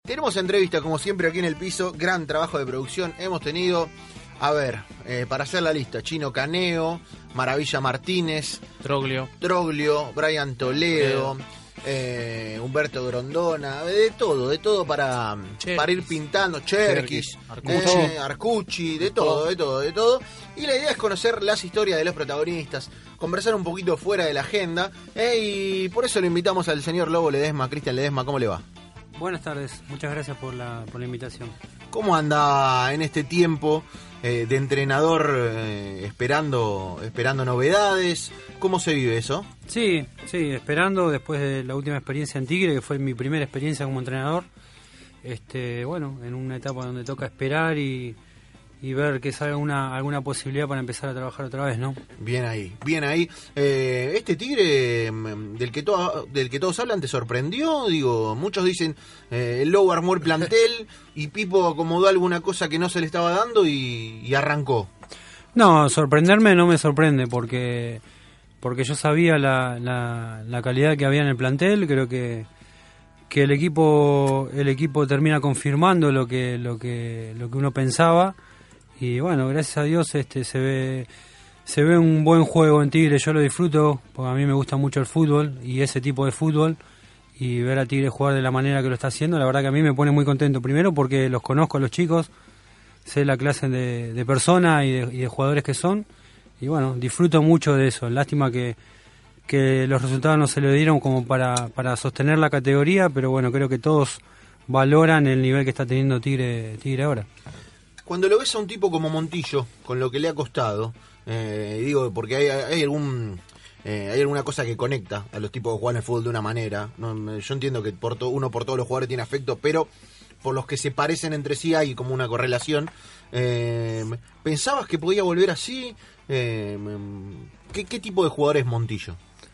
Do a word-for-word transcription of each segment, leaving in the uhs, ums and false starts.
Tenemos entrevista, como siempre, aquí en el piso. Gran trabajo de producción. Hemos tenido, a ver, eh, para hacer la lista, Chino Caneo, Maravilla Martínez, Troglio, Troglio, Brian Toledo, eh, Humberto Grondona, de todo, de todo para, para ir pintando, Cherkis, Arcucci. eh, Arcucci, de todo, de todo, de todo. Y la idea es conocer las historias de los protagonistas, conversar un poquito fuera de la agenda, eh, y por eso lo invitamos al señor Lobo Ledesma. Cristian Ledesma, ¿cómo le va? Buenas tardes, muchas gracias por la, por la invitación. ¿Cómo anda en este tiempo eh, de entrenador eh, esperando esperando novedades? ¿Cómo se vive eso? Sí, sí, esperando después de la última experiencia en Tigre, que fue mi primera experiencia como entrenador. Este, bueno, en una etapa donde toca esperar y, y ver que salga una, alguna posibilidad para empezar a trabajar otra vez, ¿no? Bien ahí, bien ahí. Eh, este Tigre del que, to- del que todos hablan, ¿te sorprendió? Digo, muchos dicen, eh, el Lobo armó el plantel y Pipo acomodó alguna cosa que no se le estaba dando y, y arrancó. No, sorprenderme no me sorprende porque porque yo sabía la, la, la calidad que había en el plantel. Creo que que el equipo el equipo termina confirmando lo que lo que lo que uno pensaba. Y bueno, gracias a Dios este se ve se ve un buen juego en Tigre. Yo lo disfruto porque a mí me gusta mucho el fútbol y ese tipo de fútbol, y ver a Tigre jugar de la manera que lo está haciendo, la verdad que a mí me pone muy contento. Primero porque los conozco a los chicos, sé la clase de, de persona y de, y de jugadores que son, y bueno, disfruto mucho de eso. Lástima que, que los resultados no se le dieron como para, para sostener la categoría, pero bueno, creo que todos valoran el nivel que está teniendo Tigre, Tigre ahora. Cuando lo ves a un tipo como Montillo, con lo que le ha costado, eh, digo, porque hay, hay algún eh, hay alguna cosa que conecta a los tipos que juegan el fútbol de una manera. No, yo entiendo que por to, uno por todos los jugadores tiene afecto, pero por los que se parecen entre sí hay como una correlación. Eh, ¿Pensabas que podía volver así? Eh, ¿qué, ¿Qué tipo de jugador es Montillo?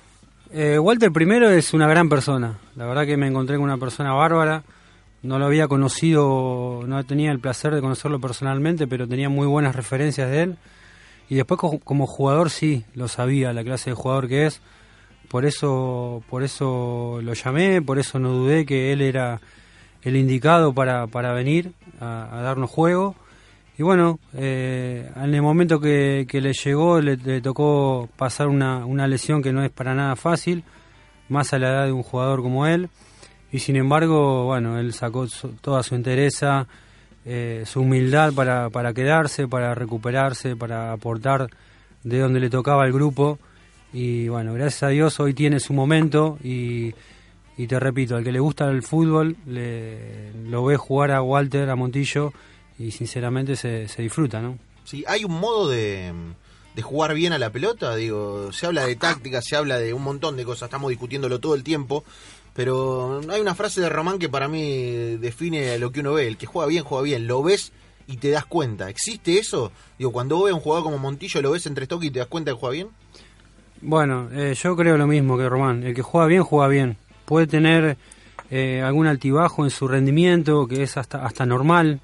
Eh, Walter primero es una gran persona. La verdad que me encontré con una persona bárbara. No lo había conocido, no tenía el placer de conocerlo personalmente, pero tenía muy buenas referencias de él. Y después como jugador sí, lo sabía, la clase de jugador que es. Por eso por eso lo llamé, por eso no dudé que él era el indicado para, para venir a, a darnos juego. Y bueno, eh, en el momento que, que le llegó le, le tocó pasar una, una lesión que no es para nada fácil, más a la edad de un jugador como él. Y sin embargo, bueno, él sacó su, toda su entereza, eh, su humildad para, para quedarse, para recuperarse, para aportar de donde le tocaba al grupo. Y bueno, gracias a Dios hoy tiene su momento y, y te repito, al que le gusta el fútbol, le, lo ve jugar a Walter, a Montillo, y sinceramente se, se disfruta, ¿no? Sí, hay un modo de, de jugar bien a la pelota, digo, se habla de táctica, se habla de un montón de cosas, estamos discutiéndolo todo el tiempo. Pero hay una frase de Román que para mí define lo que uno ve. El que juega bien, juega bien. Lo ves y te das cuenta. ¿Existe eso? Digo, cuando vos ves a un jugador como Montillo, ¿lo ves entre toques y te das cuenta que juega bien? Bueno, eh, yo creo lo mismo que Román. El que juega bien, juega bien. Puede tener eh, algún altibajo en su rendimiento, que es hasta, hasta normal.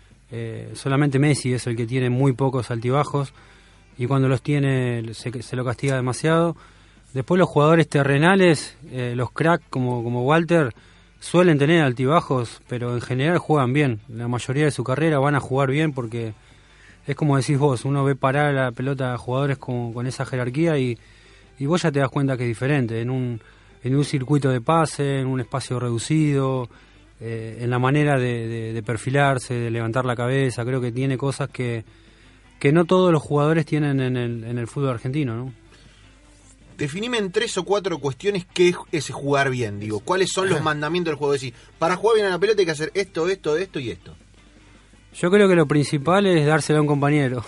Eh, solamente Messi es el que tiene muy pocos altibajos. Y cuando los tiene, se, se lo castiga demasiado. Después los jugadores terrenales, eh, los cracks como, como Walter, suelen tener altibajos, pero en general juegan bien. La mayoría de su carrera van a jugar bien porque es como decís vos, uno ve parar la pelota a jugadores con, con esa jerarquía y, y vos ya te das cuenta que es diferente. En un, en un circuito de pase, en un espacio reducido, eh, en la manera de, de, de perfilarse, de levantar la cabeza, creo que tiene cosas que, que no todos los jugadores tienen en el, en el fútbol argentino, ¿no? Definime en tres o cuatro cuestiones qué es jugar bien, digo. ¿Cuáles son los mandamientos del juego? Es decir, para jugar bien a la pelota hay que hacer esto, esto, esto y esto. Yo creo que lo principal es dárselo a un compañero.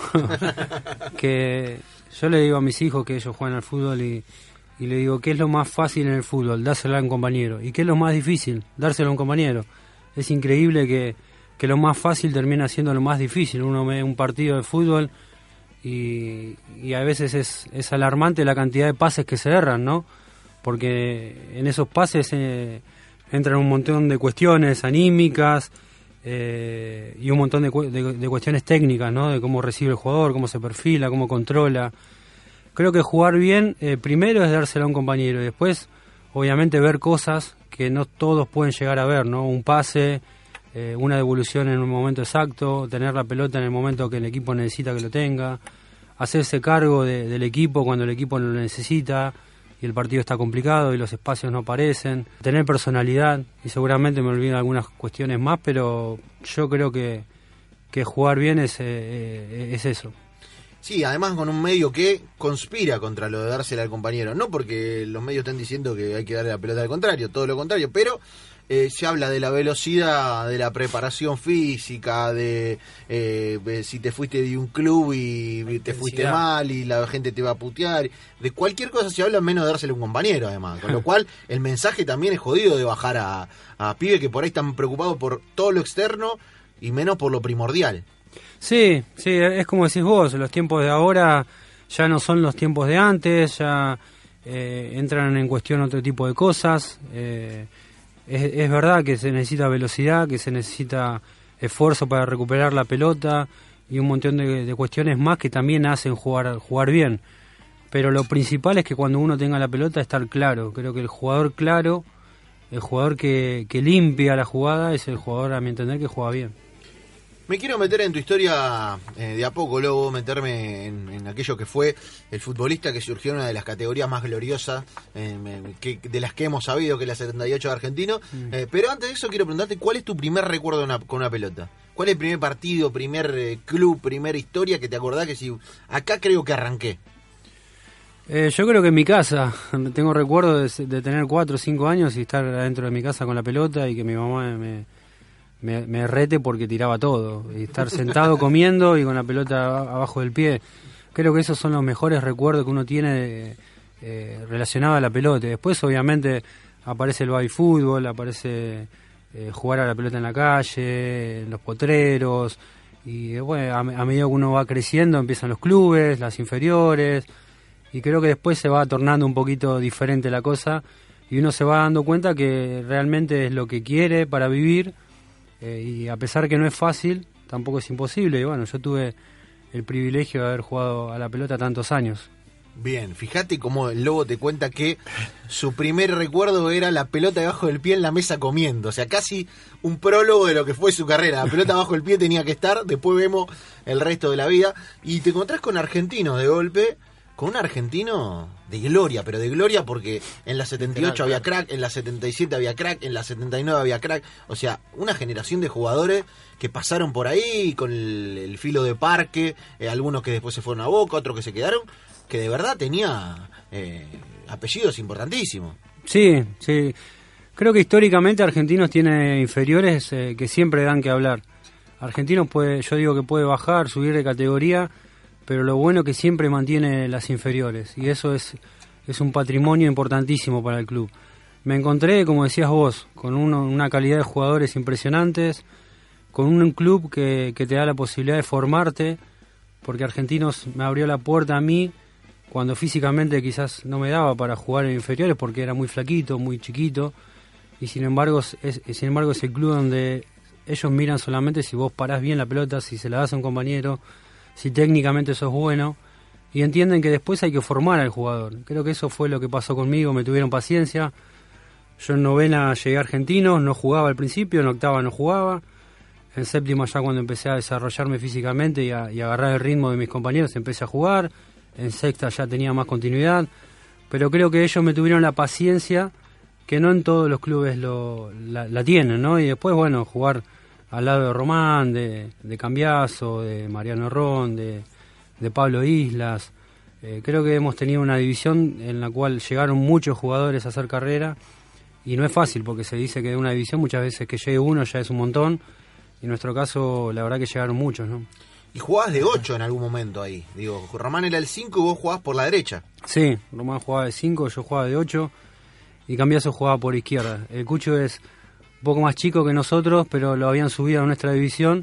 Que yo le digo a mis hijos que ellos juegan al fútbol y, y le digo, ¿qué es lo más fácil en el fútbol? Dárselo a un compañero. ¿Y qué es lo más difícil? Dárselo a un compañero. Es increíble que, que lo más fácil termina siendo lo más difícil. Uno ve un partido de fútbol Y, y a veces es, es alarmante la cantidad de pases que se erran, ¿no? Porque en esos pases eh, entran un montón de cuestiones anímicas eh, y un montón de, de, de cuestiones técnicas, ¿no? De cómo recibe el jugador, cómo se perfila, cómo controla. Creo que jugar bien, eh, primero es dárselo a un compañero y después, obviamente, ver cosas que no todos pueden llegar a ver, ¿no? Un pase, eh, una devolución en un momento exacto, tener la pelota en el momento que el equipo necesita que lo tenga, hacerse cargo de, del equipo cuando el equipo lo necesita y el partido está complicado y los espacios no aparecen, tener personalidad, y seguramente me olvido algunas cuestiones más, pero yo creo que, que jugar bien es, eh, es eso. Sí, además con un medio que conspira contra lo de dársela al compañero, no porque los medios estén diciendo que hay que darle la pelota al contrario, todo lo contrario, pero eh, se habla de la velocidad, de la preparación física, de eh, si te fuiste de un club y te fuiste mal y la gente te va a putear, de cualquier cosa se habla menos de dársela a un compañero además, con lo cual el mensaje también es jodido de bajar a, a pibes que por ahí están preocupados por todo lo externo y menos por lo primordial. Sí, sí, es como decís vos, los tiempos de ahora ya no son los tiempos de antes, ya eh, entran en cuestión otro tipo de cosas. Eh, es, es verdad que se necesita velocidad, que se necesita esfuerzo para recuperar la pelota y un montón de, de cuestiones más que también hacen jugar, jugar bien. Pero lo principal es que cuando uno tenga la pelota estar claro. Creo que el jugador claro, el jugador que, que limpia la jugada es el jugador, a mi entender, que juega bien. Me quiero meter en tu historia eh, de a poco, Lobo, meterme en, en aquello que fue el futbolista que surgió en una de las categorías más gloriosas eh, que, de las que hemos sabido, que es la setenta y ocho de Argentino. Mm. Eh, pero antes de eso quiero preguntarte, ¿cuál es tu primer recuerdo una, con una pelota? ¿Cuál es el primer partido, primer eh, club, primera historia que te acordás que si acá creo que arranqué? Eh, yo creo que en mi casa, tengo recuerdo de, de tener cuatro o cinco años y estar adentro de mi casa con la pelota y que mi mamá me... Me, me rete porque tiraba todo, y estar sentado comiendo y con la pelota abajo del pie. Creo que esos son los mejores recuerdos que uno tiene eh, relacionado a la pelota. Después obviamente aparece el baby fútbol, aparece eh, jugar a la pelota en la calle, en los potreros, y bueno, a, a medida que uno va creciendo empiezan los clubes, las inferiores, y creo que después se va tornando un poquito diferente la cosa y uno se va dando cuenta que realmente es lo que quiere para vivir. Eh, y a pesar que no es fácil, tampoco es imposible. Y bueno, yo tuve el privilegio de haber jugado a la pelota tantos años. Bien, fíjate cómo el Lobo te cuenta que su primer recuerdo era la pelota debajo del pie en la mesa comiendo. O sea, casi un prólogo de lo que fue su carrera. La pelota bajo el pie tenía que estar, después vemos el resto de la vida. Y te encontrás con argentinos de golpe, con un argentino de gloria, pero de gloria porque en la setenta y ocho había crack, en la setenta y siete había crack, en la setenta y nueve había crack. O sea, una generación de jugadores que pasaron por ahí con el, el filo de Parque, eh, algunos que después se fueron a Boca, otros que se quedaron, que de verdad tenía eh, apellidos importantísimos. Sí, sí. Creo que históricamente Argentinos tiene inferiores eh, que siempre dan que hablar. Argentinos puede, yo digo que puede bajar, subir de categoría, pero lo bueno es que siempre mantiene las inferiores, y eso es, es un patrimonio importantísimo para el club. Me encontré, como decías vos, con uno, una calidad de jugadores impresionantes, con un club que, que te da la posibilidad de formarte, porque Argentinos me abrió la puerta a mí cuando físicamente quizás no me daba para jugar en inferiores porque era muy flaquito, muy chiquito, y sin embargo es, sin embargo es el club donde ellos miran solamente si vos parás bien la pelota, si se la das a un compañero, si técnicamente sos bueno, y entienden que después hay que formar al jugador. Creo que eso fue lo que pasó conmigo, me tuvieron paciencia. Yo en novena llegué a Argentinos, no jugaba al principio, en octava no jugaba, en séptima ya cuando empecé a desarrollarme físicamente y a, y a agarrar el ritmo de mis compañeros empecé a jugar, en sexta ya tenía más continuidad, pero creo que ellos me tuvieron la paciencia que no en todos los clubes lo, la, la tienen, ¿no? Y después, bueno, jugar al lado de Román, de, de Cambiaso, de Mariano Ron, de, de Pablo Islas. Eh, creo que hemos tenido una división en la cual llegaron muchos jugadores a hacer carrera, y no es fácil porque se dice que de una división muchas veces que llegue uno ya es un montón, y en nuestro caso la verdad que llegaron muchos, ¿no? Y jugabas de ocho en algún momento ahí. Digo, Román era el cinco y vos jugabas por la derecha. Sí, Román jugaba de cinco, yo jugaba de ocho, y Cambiaso jugaba por izquierda. El Cucho es un poco más chico que nosotros, pero lo habían subido a nuestra división,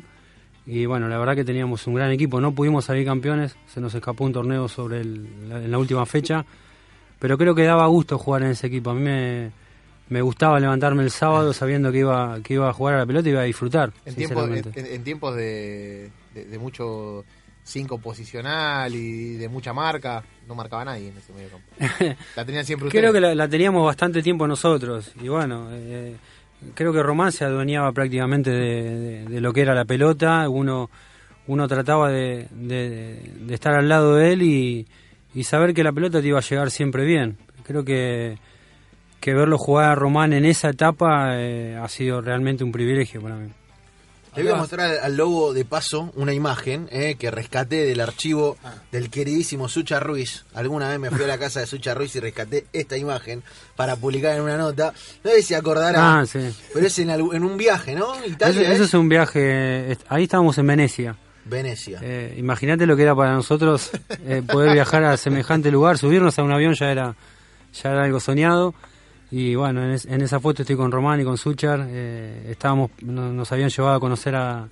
y bueno, la verdad que teníamos un gran equipo. No pudimos salir campeones, se nos escapó un torneo sobre el, la, en la última fecha, pero creo que daba gusto jugar en ese equipo. A mí me, me gustaba levantarme el sábado sabiendo que iba que iba a jugar a la pelota y iba a disfrutar. En, tiempo, en, en tiempos de, de, de mucho cinco posicional y de mucha marca, no marcaba nadie en ese medio campo. La tenían siempre ustedes. Creo que la, la teníamos bastante tiempo nosotros, y bueno... Eh, creo que Román se adueñaba prácticamente de, de, de lo que era la pelota. Uno, uno trataba de, de, de estar al lado de él y, y saber que la pelota te iba a llegar siempre bien. Creo que, que verlo jugar a Román en esa etapa eh, ha sido realmente un privilegio para mí. Le voy a mostrar al Lobo de paso una imagen eh, que rescaté del archivo ah. del queridísimo Sucha Ruiz. Alguna vez me fui a la casa de Sucha Ruiz y rescaté esta imagen para publicar en una nota. No sé si acordará, ah, sí. pero es en, en un viaje, ¿no? Italia, eso, eso es un viaje, ahí estábamos en Venecia. Venecia. Eh, Imagínate lo que era para nosotros eh, poder viajar a semejante lugar, subirnos a un avión ya era, ya era algo soñado. Y bueno, en, es, en esa foto estoy con Román y con Suchar. Eh, estábamos, no, nos habían llevado a conocer a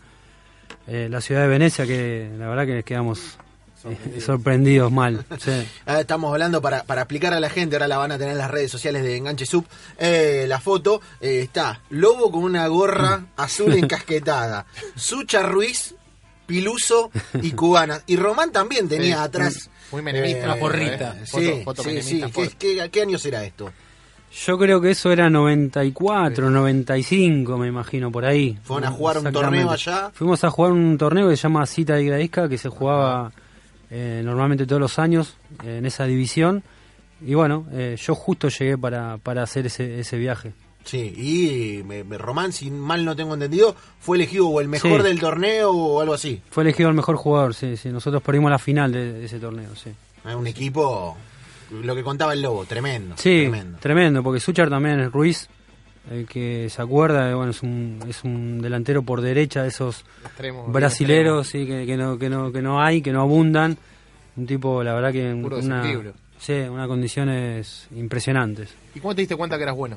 eh, la ciudad de Venecia, que la verdad que quedamos sorprendidos, eh, sorprendidos mal. Sí. Estamos hablando para, para explicar a la gente, ahora la van a tener en las redes sociales de Enganche Sub. Eh, la foto eh, está Lobo con una gorra azul encasquetada, Suchar Ruiz, Piluso y Cubana. Y Román también tenía sí, Muy, atrás. muy menemista. Una eh, porrita. Eh, sí, foto, foto sí, sí. ¿Qué, qué, ¿Qué año será esto? Yo creo que eso era noventa y cuatro, sí. noventa y cinco, me imagino, por ahí. ¿Fueron a jugar un torneo allá? Fuimos a jugar un torneo que se llama Cita de Gradisca, que se jugaba eh, normalmente todos los años eh, en esa división. Y bueno, eh, yo justo llegué para, para hacer ese, ese viaje. Sí, y me, me, Román, si mal no tengo entendido, fue elegido o el mejor sí. del torneo o algo así. Fue elegido el mejor jugador, sí, sí. Nosotros perdimos la final de, de ese torneo, sí. Es un equipo... Lo que contaba el Lobo, tremendo. Sí, tremendo, tremendo porque Suchar también es Ruiz, el que se acuerda, bueno, es un es un delantero por derecha de esos extremo, brasileros, sí, que, que no que no que no hay, que no abundan. Un tipo, la verdad que puro una desequilibrio. Sí, unas condiciones impresionantes. ¿Y cómo te diste cuenta que eras bueno?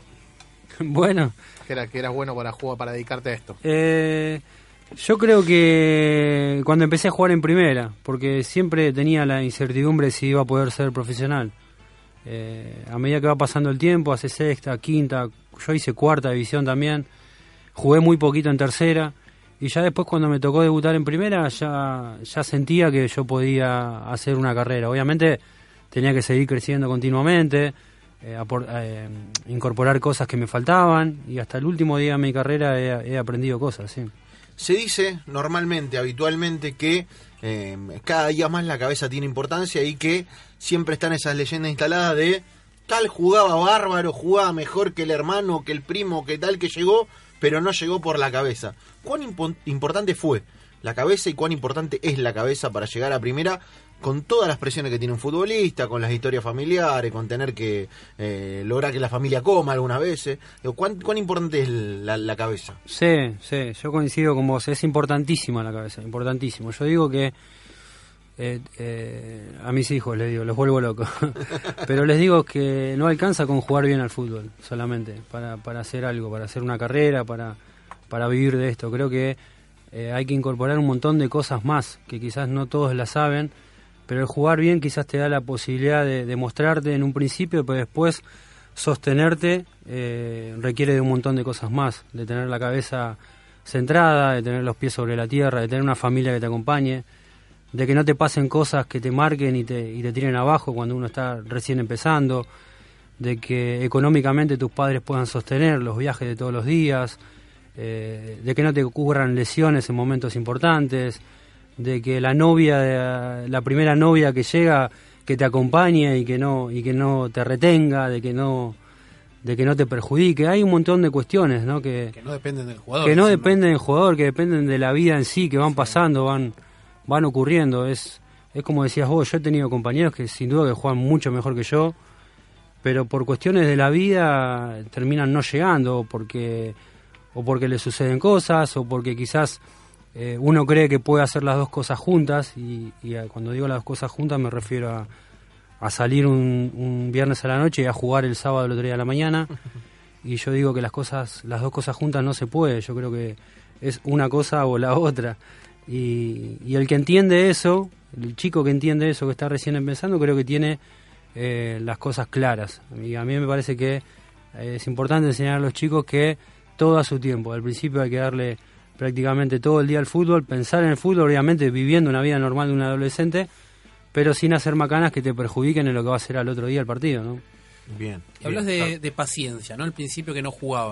Bueno, que era que eras bueno para jugar, para dedicarte a esto. Eh Yo creo que cuando empecé a jugar en primera, porque siempre tenía la incertidumbre si iba a poder ser profesional. Eh, a medida que va pasando el tiempo, hace sexta, quinta, yo hice cuarta división también, jugué muy poquito en tercera, y ya después cuando me tocó debutar en primera, ya, ya sentía que yo podía hacer una carrera. Obviamente tenía que seguir creciendo continuamente, eh, apor, eh, incorporar cosas que me faltaban, y hasta el último día de mi carrera he, he aprendido cosas, sí. Se dice normalmente, habitualmente, que eh, cada día más la cabeza tiene importancia y que siempre están esas leyendas instaladas de tal jugaba bárbaro, jugaba mejor que el hermano, que el primo, que tal que llegó, pero no llegó por la cabeza. ¿Cuán impo- importante fue la cabeza y cuán importante es la cabeza para llegar a primera con todas las presiones que tiene un futbolista, con las historias familiares, con tener que eh, lograr que la familia coma algunas veces? ¿Cuán, cuán importante es la, la cabeza? Sí, sí, yo coincido con vos, es importantísima la cabeza, importantísimo. Yo digo que eh, eh, a mis hijos les digo, los vuelvo locos, pero les digo que no alcanza con jugar bien al fútbol solamente, para, para hacer algo, para hacer una carrera, para, para vivir de esto. Creo que eh, hay que incorporar un montón de cosas más, que quizás no todos la saben, pero el jugar bien quizás te da la posibilidad de, de mostrarte en un principio, pero después sostenerte eh, requiere de un montón de cosas más, de tener la cabeza centrada, de tener los pies sobre la tierra, de tener una familia que te acompañe, de que no te pasen cosas que te marquen y te, y te tiren abajo cuando uno está recién empezando, de que económicamente tus padres puedan sostener los viajes de todos los días, eh, de que no te ocurran lesiones en momentos importantes, de que la novia, la primera novia que llega, que te acompañe y que no y que no te retenga, de que no de que no te perjudique. Hay un montón de cuestiones, ¿no? Que, que no dependen del jugador. Que no encima. dependen del jugador, que dependen de la vida en sí, que van pasando, van van ocurriendo. Es es como decías vos, yo he tenido compañeros que sin duda que juegan mucho mejor que yo, pero por cuestiones de la vida terminan no llegando, porque o porque les suceden cosas, o porque quizás Eh, uno cree que puede hacer las dos cosas juntas, y, y a, cuando digo las dos cosas juntas me refiero a, a salir un, un viernes a la noche y a jugar el sábado el otro día a la mañana, y yo digo que las cosas, las dos cosas juntas no se puede. Yo creo que es una cosa o la otra, y, y el que entiende eso, el chico que entiende eso, que está recién empezando, creo que tiene eh, las cosas claras. Y a mí me parece que eh, es importante enseñar a los chicos que todo a su tiempo. Al principio hay que darle prácticamente todo el día al fútbol, pensar en el fútbol, obviamente viviendo una vida normal de un adolescente, pero sin hacer macanas que te perjudiquen en lo que va a ser al otro día el partido, ¿no? Bien. Y hablas bien. de, de paciencia, ¿no? Al principio que no jugabas.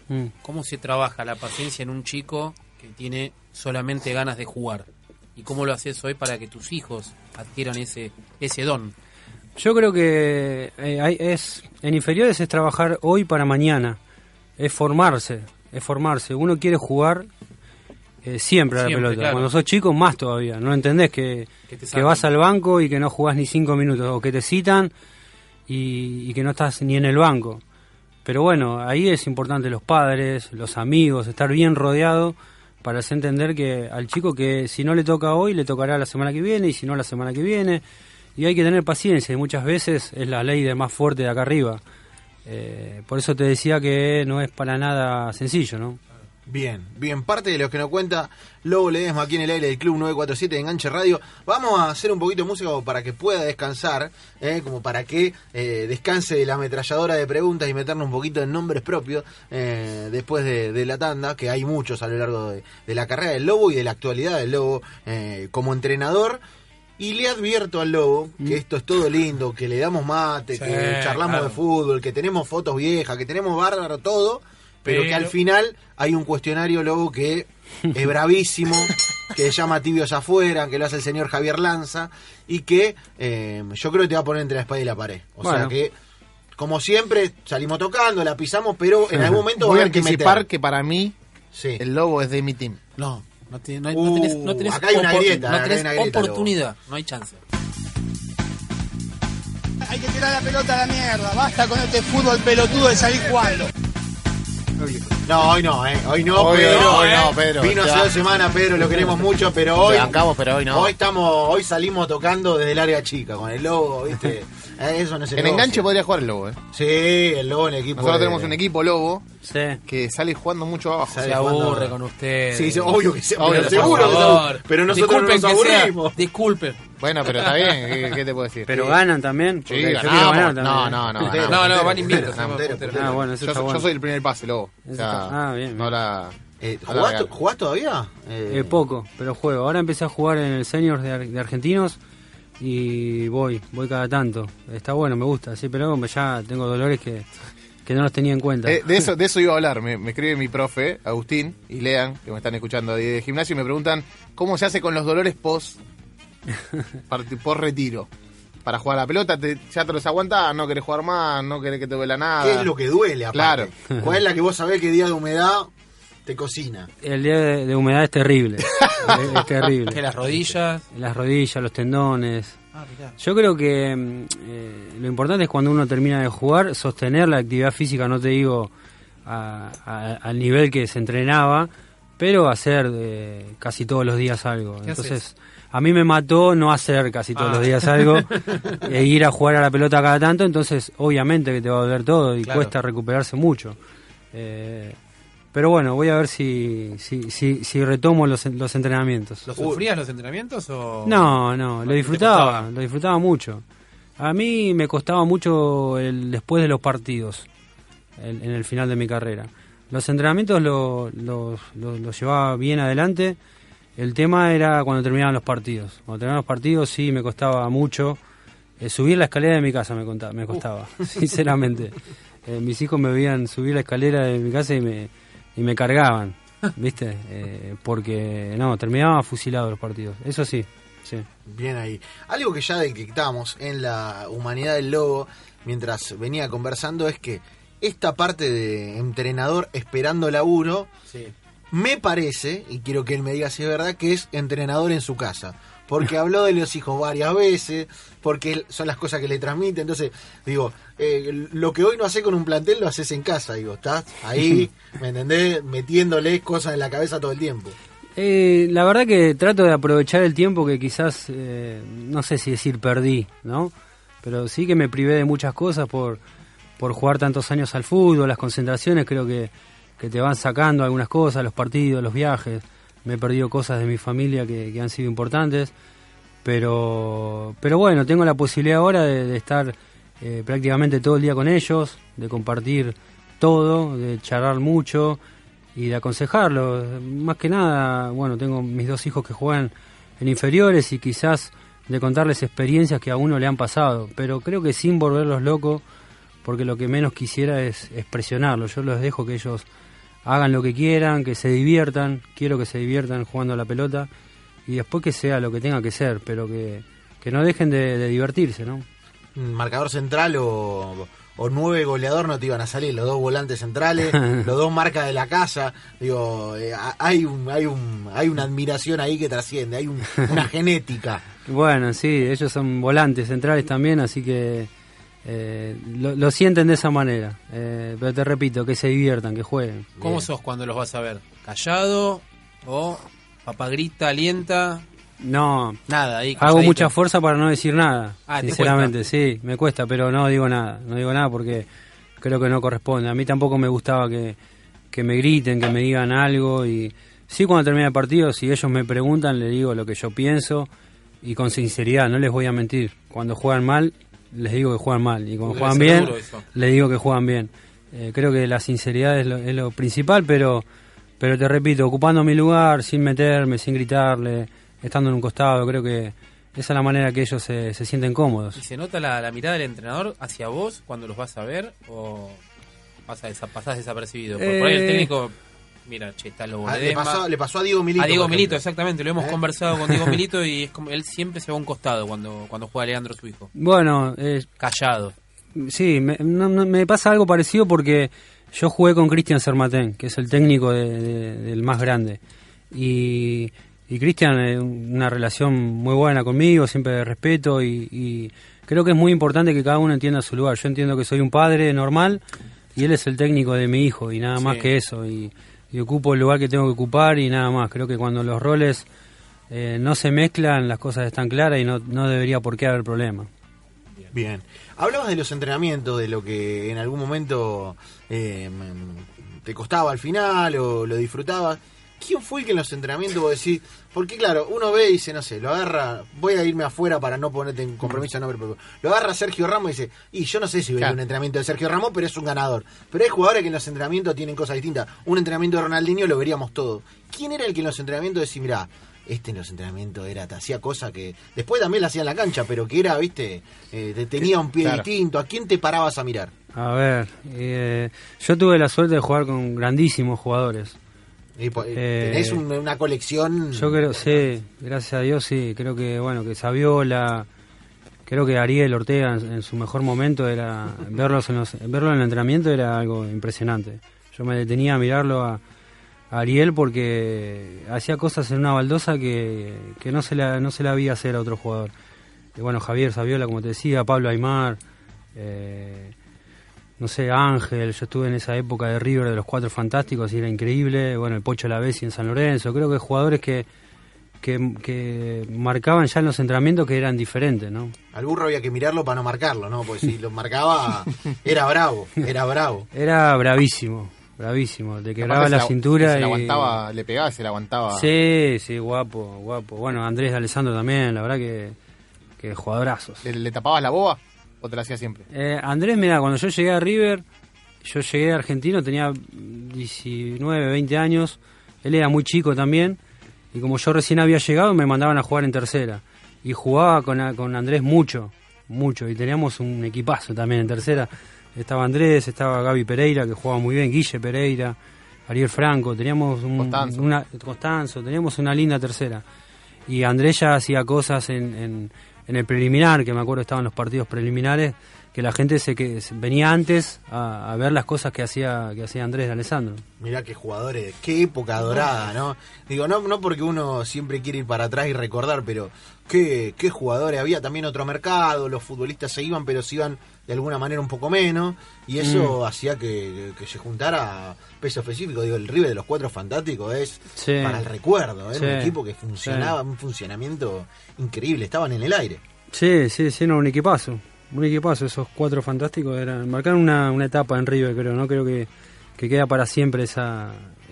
Mm. ¿Cómo se trabaja la paciencia en un chico que tiene solamente ganas de jugar? ¿Y cómo lo haces hoy para que tus hijos adquieran ese ese don? Yo creo que eh, hay, es en inferiores es trabajar hoy para mañana, es formarse, es formarse. Uno quiere jugar eh, siempre a la Siempre, pelota. claro. Cuando sos chico, más todavía. No entendés que, Que te que saquen. vas al banco y que no jugás ni cinco minutos, o que te citan y, y que no estás ni en el banco. Pero bueno, ahí es importante los padres, los amigos, estar bien rodeado para hacer entender que al chico que si no le toca hoy, le tocará la semana que viene, y si no la semana que viene. Y hay que tener paciencia, y muchas veces es la ley del más fuerte de acá arriba. Eh, por eso te decía que no es para nada sencillo, ¿no? Bien, bien, parte de lo que nos cuenta Lobo Ledesma aquí en el aire del Club nueve cuatro siete de Enganche Radio. Vamos a hacer un poquito de música como para que pueda descansar, eh, como para que eh, descanse de la ametralladora de preguntas y meternos un poquito en nombres propios eh, después de, de la tanda, que hay muchos a lo largo de, de la carrera del Lobo y de la actualidad del Lobo eh, como entrenador. Y le advierto al Lobo que esto es todo lindo, que le damos mate, Sí, que charlamos claro. de fútbol, que tenemos fotos viejas, que tenemos bárbaro todo, pero, Pero- que al final hay un cuestionario, Lobo, que es bravísimo, que se llama Tibios Afuera, que lo hace el señor Javier Lanza, y que eh, yo creo que te va a poner entre la espada y la pared. O Bueno. sea que, como siempre, salimos tocando, la pisamos, pero en algún momento va Voy a a haber que anticipar meter. que para mí Sí. el Lobo es de mi team. No, no, te- no, Uh, no tenés, no tenés acá hay una opor- grieta, no acá hay tenés una grieta, oportunidad, no hay chance. Hay que tirar la pelota a la mierda. Basta con este fútbol pelotudo de salir jugando. No, hoy no, ¿eh? Hoy no, Hoy Pedro. no, hoy ¿eh? no, Pedro. Vino Te hace va- dos semanas, Pedro, lo queremos mucho, pero hoy... Te bancamos, pero hoy no. Hoy estamos, hoy salimos tocando desde el área chica, con el Lobo, ¿viste? Eh, Eso no se En negocia. enganche podría jugar el Lobo, ¿eh? Sí, el Lobo en equipo. Nosotros de- tenemos un equipo Lobo Sí. que sale jugando mucho abajo. Sale Se jugando- aburre con ustedes. Sí, sí, obvio que se Obvio, pero por seguro que se favor. aburre. Pero nosotros no Disculpen nos que sea, aburrimos. disculpen. Bueno, pero está bien, ¿qué, qué te puedo decir? Pero Sí. ganan también. Sí, porque yo quiero ganamos. ganar también. No, no, no. Puntero, ganamos. No, no, puntero, van invictos. puntero, somos puntero, punteros. Ah, bueno, eso Yo, está yo bueno. soy el primer pase, Lobo. O Eso sea, está- ah, bien, no bien. la... Eh, no la ¿jugás, regalo. ¿Jugás todavía? Eh, Eh, poco, pero juego. Ahora empecé a jugar en el senior de, ar- de argentinos y voy, voy cada tanto. Está bueno, me gusta, sí, pero ya tengo dolores que, que no los tenía en cuenta. Eh, de eso de eso iba a hablar. Me, me escribe mi profe, Agustín, y Lean, que me están escuchando de, de gimnasio, y me preguntan cómo se hace con los dolores post, part- post retiro. Para jugar a la pelota, te, ya te los aguantás, no querés jugar más, no querés que te duela nada. ¿Qué es lo que duele, aparte? Claro. ¿Cuál es la que vos sabés que día de humedad te cocina? El día de, de humedad es terrible. es, es terrible. Que las rodillas. Las rodillas, los tendones. Ah, mirá. Yo creo que mm, eh, lo importante es cuando uno termina de jugar, sostener la actividad física, no te digo a- a- al nivel que se entrenaba, pero hacer eh, casi todos los días algo. ¿Qué Entonces, haces? a mí me mató no hacer casi todos Ah. los días algo e ir a jugar a la pelota cada tanto, entonces obviamente que te va a doler todo y Claro. cuesta recuperarse mucho. Eh, pero bueno, voy a ver si, si, si, si retomo los, los entrenamientos. ¿Lo sufrías los entrenamientos o...? No, no, ¿No lo te disfrutaba, costaba? lo disfrutaba mucho. A mí me costaba mucho el después de los partidos, el- en el final de mi carrera. Los entrenamientos los lo, lo- lo llevaba bien adelante. El tema era cuando terminaban los partidos. Cuando terminaban los partidos sí me costaba mucho. Eh, subir la escalera de mi casa me, conta- me costaba, sinceramente. Eh, mis hijos me veían subir la escalera de mi casa y me, y me cargaban, ¿viste? Eh, porque, no, terminaba fusilado los partidos. Eso sí, sí. Bien ahí. Algo que ya detectamos en la humanidad del Lobo mientras venía conversando es que esta parte de entrenador esperando laburo, Sí. me parece, y quiero que él me diga si es verdad, que es entrenador en su casa. Porque habló de los hijos varias veces, porque él- son las cosas que le transmite. Entonces, digo, eh, lo que hoy no hace con un plantel lo haces en casa, digo, estás ahí, ¿me entendés? Metiéndole cosas en la cabeza todo el tiempo. Eh, la verdad que trato de aprovechar el tiempo que quizás, eh, no sé si decir perdí, ¿no? Pero sí que me privé de muchas cosas por, por jugar tantos años al fútbol, las concentraciones creo que, que te van sacando algunas cosas, los partidos, los viajes. Me he perdido cosas de mi familia que, que han sido importantes, pero pero bueno, tengo la posibilidad ahora de, de estar eh, prácticamente todo el día con ellos, de compartir todo, de charlar mucho y de aconsejarlos. Más que nada, bueno, tengo mis dos hijos que juegan en inferiores y quizás de contarles experiencias que a uno le han pasado, pero creo que sin volverlos locos, porque lo que menos quisiera es, es presionarlos. Yo los dejo que ellos hagan lo que quieran, que se diviertan, quiero que se diviertan jugando a la pelota y después que sea lo que tenga que ser, pero que, que no dejen de, de divertirse, ¿no? Marcador central o, o nueve goleador no te iban a salir, los dos volantes centrales, los dos marcas de la casa, digo, eh, hay un, hay un, hay una admiración ahí que trasciende, hay un, una genética. Bueno, sí, ellos son volantes centrales también, así que eh, lo, lo sienten de esa manera, eh, pero te repito, que se diviertan, que jueguen. ¿Cómo Bien. sos cuando los vas a ver? ¿Callado o papá grita, alienta? No, Nada, ahí hago calladito. mucha fuerza para no decir nada, Ah, ¿te sinceramente, sí, me cuesta, pero no digo nada, no digo nada porque creo que no corresponde. A mí tampoco me gustaba que, que me griten, que me digan algo, y sí, cuando termina el partido, si ellos me preguntan, les digo lo que yo pienso y con sinceridad, no les voy a mentir. Cuando juegan mal, les digo que juegan mal, y cuando Debe juegan ser bien, duro eso. les digo que juegan bien. Eh, creo que la sinceridad es lo, es lo principal, pero pero te repito, ocupando mi lugar, sin meterme, sin gritarle, estando en un costado, creo que esa es la manera que ellos se, se sienten cómodos. ¿Y se nota la, la mirada del entrenador hacia vos cuando los vas a ver o pasa desa, pasás desapercibido? Por, Eh, por ahí el técnico, mira, che, está Lobo Ah, le, Ledesma. pasó, le pasó a Diego Milito. A Diego por Milito, ejemplo. exactamente, lo hemos ¿Eh? conversado con Diego Milito y es como, él siempre se va a un costado cuando, cuando juega Leandro, su hijo. Bueno, eh, Callado. sí, me, no- no- me pasa algo parecido porque yo jugué con Cristian Sermatén, que es el técnico de- de- del más grande. Y, y Cristian, eh, una relación muy buena conmigo, siempre de respeto, y, y creo que es muy importante que cada uno entienda su lugar. Yo entiendo que soy un padre normal y él es el técnico de mi hijo y nada más Sí. que eso. Y, y ocupo el lugar que tengo que ocupar y nada más. Creo que cuando los roles eh, no se mezclan, las cosas están claras y no, no debería por qué haber problema. Bien. Hablabas de los entrenamientos, de lo que en algún momento eh, te costaba al final o lo disfrutabas. ¿Quién fue el que en los entrenamientos vos decís? Porque claro, uno ve y dice, no sé, lo agarra, voy a irme afuera para no ponerte en compromiso, no, pero lo agarra Sergio Ramos y dice, y yo no sé si vería Claro. un entrenamiento de Sergio Ramos, pero es un ganador. Pero hay jugadores que en los entrenamientos tienen cosas distintas. Un entrenamiento de Ronaldinho lo veríamos todo. ¿Quién era el que en los entrenamientos decía, mirá, este en los entrenamientos era, te hacía cosas que después también la hacía en la cancha, pero que era, viste, eh, te tenía un pie Claro. distinto? ¿A quién te parabas a mirar? A ver, eh, yo tuve la suerte de jugar con grandísimos jugadores. Y, po- Eh, tenés un- una colección. Yo creo, sí, gracias a Dios, sí. Creo que, bueno, que Saviola, creo que Ariel Ortega en, en su mejor momento era, verlos en los, verlo en el entrenamiento era algo impresionante. Yo me detenía a mirarlo a, a Ariel porque hacía cosas en una baldosa que, que no se la, no se la veía hacer a otro jugador. Y bueno, Javier Saviola, como te decía, Pablo Aimar, eh, no sé, Ángel, yo estuve en esa época de River de los Cuatro Fantásticos y era increíble. Bueno, el Pocho Lavesi en San Lorenzo, creo que jugadores que, que, que marcaban ya en los entrenamientos que eran diferentes, ¿no? Al burro había que mirarlo para no marcarlo, ¿no? Porque si lo marcaba, era bravo, era bravo. Era bravísimo, bravísimo, te quebraba Aparte la se cintura se y... la aguantaba, le pegaba, se la aguantaba. Sí, sí, guapo, guapo. Bueno, Andrés de Alessandro también, la verdad que, que jugadorazos. ¿Le, le tapabas la boba o te la hacía siempre? Eh, Andrés, mira, cuando yo llegué a River, yo llegué a Argentino, tenía diecinueve, veinte años, él era muy chico también, y como yo recién había llegado, me mandaban a jugar en tercera. Y jugaba con, a- con Andrés mucho, mucho, y teníamos un equipazo también en tercera. Estaba Andrés, estaba Gaby Pereira, que jugaba muy bien, Guille Pereira, Ariel Franco, teníamos un, Costanzo. una Costanzo, teníamos una linda tercera. Y Andrés ya hacía cosas en, en, en el preliminar, que me acuerdo estaban los partidos preliminares, que la gente se que se- venía antes a, a ver las cosas que hacía que hacía Andrés de Alessandro. Mirá qué jugadores, qué época dorada, ¿no? Digo, no, no porque uno siempre quiere ir para atrás y recordar, pero qué, qué jugadores. Había también otro mercado, los futbolistas se iban, pero se iban de alguna manera un poco menos, y eso Mm. hacía que, que se juntara peso específico. Digo, el River de los Cuatro Fantásticos es Sí. para el recuerdo, era Sí. un equipo que funcionaba, un funcionamiento increíble, estaban en el aire. Sí, sí, sí, no, un equipazo. Un equipazo, esos cuatro fantásticos eran, marcaron una, una etapa en River, creo, ¿no? Creo que, que queda para siempre esa,